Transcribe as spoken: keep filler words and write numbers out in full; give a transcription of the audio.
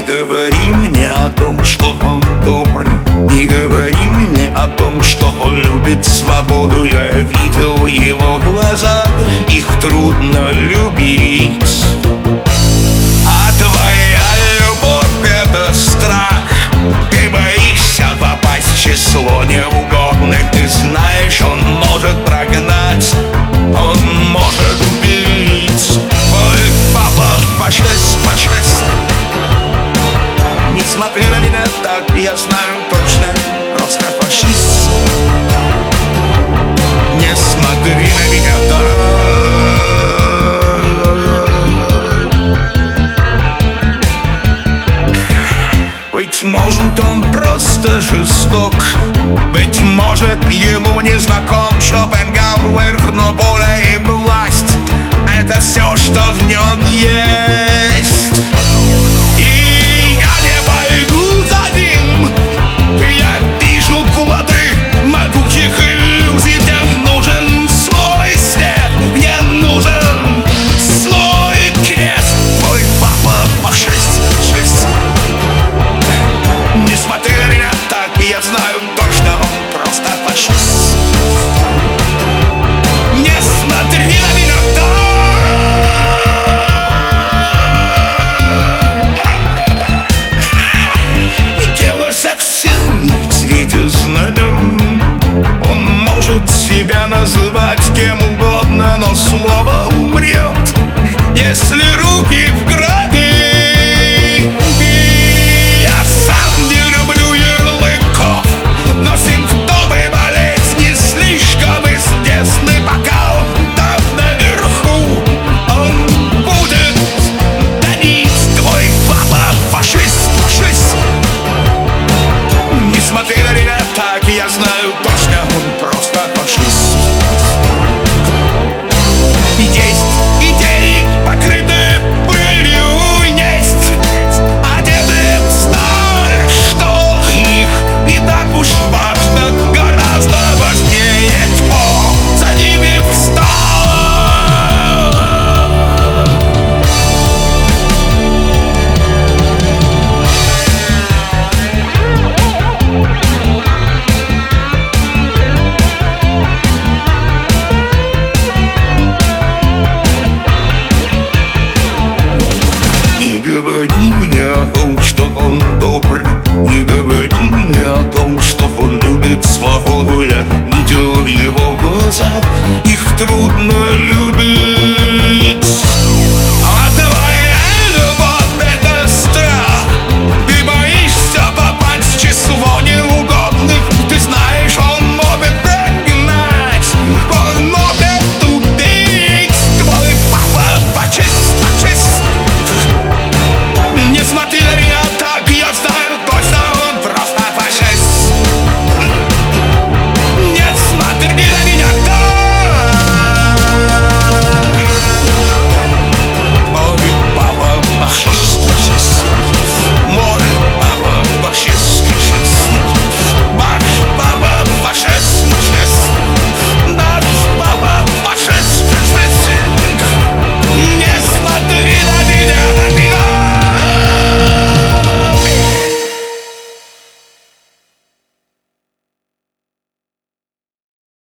говори мне о том, что он добрый. Не говори мне о том, что он любит свободу. Я видел его глаза, их трудно любить. А твоя любовь — это страх. Ты боишься попасть в число неугодных. Ты знаешь, он может прогнать, он может убить. Ой, папа, фашист, фашист. Не смотри на меня так, я знаю точно, просто фашист. Не смотри на меня так. Быть может, он просто жесток. Быть может, ему не знаком Шопенгауэр, но воля и власть — это все, что в нем есть. И я не пойду за ним. Я вижу плоды могучих иллюзий. Мне нужен свой свет, мне нужен свой крест. Мой папа фашист, шесть. Не смотри на меня так, я знаю точно, он просто фашист. Не смотри на меня так. Дело совсем не в цвете знамен. Он может себя называть кем угодно, но слово умрет, если